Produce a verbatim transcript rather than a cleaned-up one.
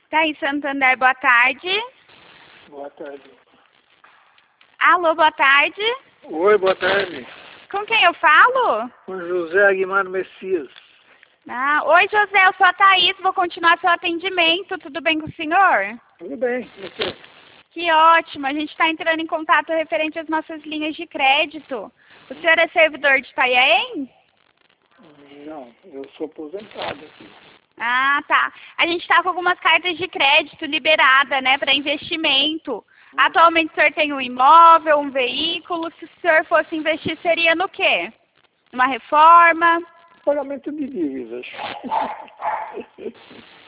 Thaís Santander, boa tarde. Boa tarde. Alô, boa tarde. Oi, boa tarde. Com quem eu falo? Com José Aguimar Messias. Ah, oi, José, eu sou a Thaís, vou continuar seu atendimento. Tudo bem com o senhor? Tudo bem, você? Que ótimo, a gente está entrando em contato referente às nossas linhas de crédito. O senhor é servidor de Itanhaém? Não, eu sou aposentado aqui. Ah, tá. A gente está com algumas cartas de crédito liberadas, né, para investimento. Hum. Atualmente o senhor tem um imóvel, um veículo. Se o senhor fosse investir, seria no quê? Uma reforma? Pagamento de dívidas.